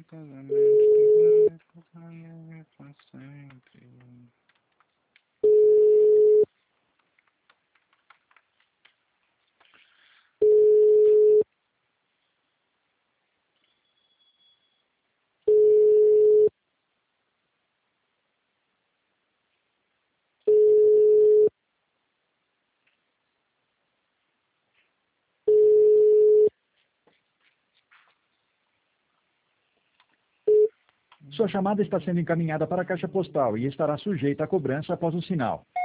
casamento que vai fazer pra sempre. Sua chamada está sendo encaminhada para a caixa postal e estará sujeita a cobrança após o sinal.